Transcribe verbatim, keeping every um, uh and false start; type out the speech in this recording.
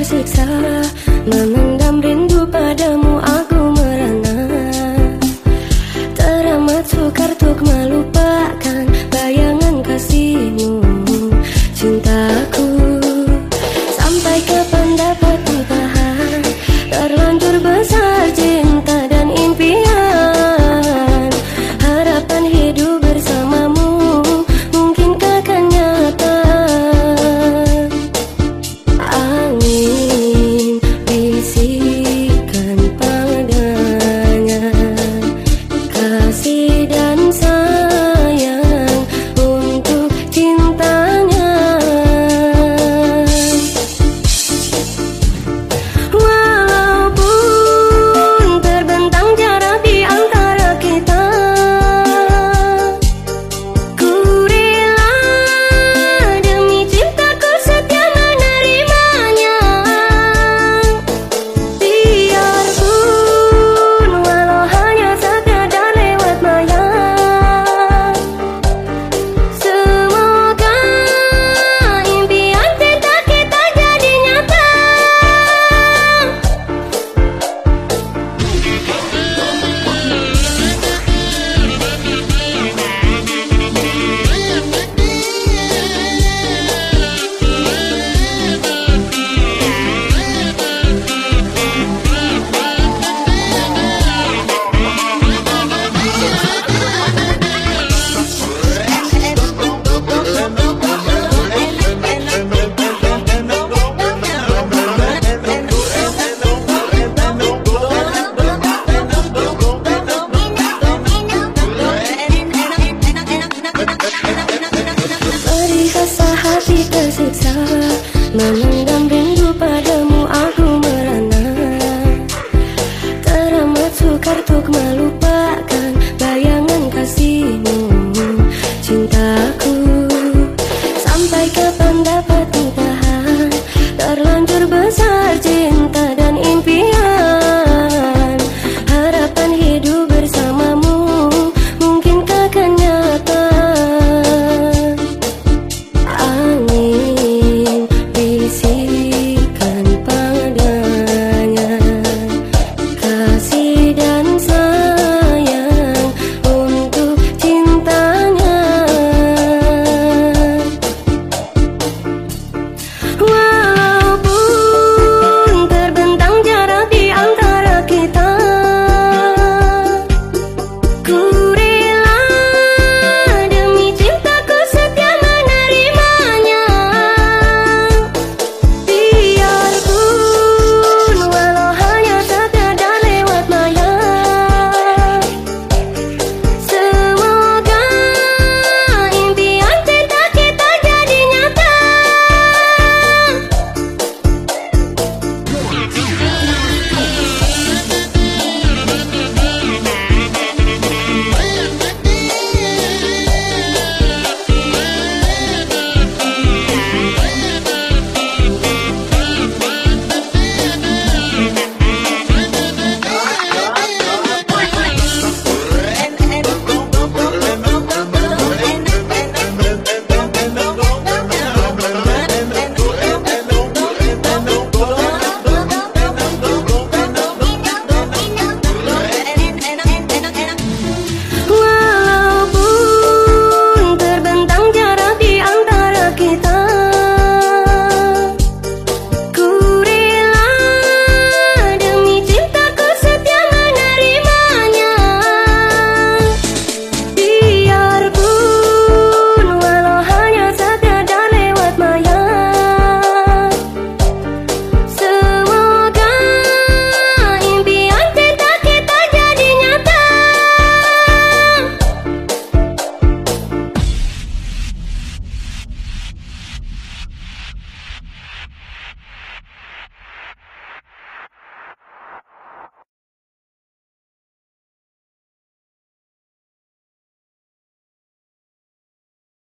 tersiksa, memendam rindu padamu aku merana. Teramat sukar untuk melupakan bayangan kasihmu, cintaku. Sampai kapan dapat bertahan, terlanjur besar cinta dan impian. Harapan hidup bersamamu, mungkinkah akan nyata? Angin bisikan padanya kasih dan sayang untuk cintanya. Walaupun terbentang jarak di antara kita, ku rela demi cintaku setia menerimanya. Biarpun walau hanya sekadar lewat maya, semoga impian cinta kita jadi nyata. Perihasa hati tersiksa,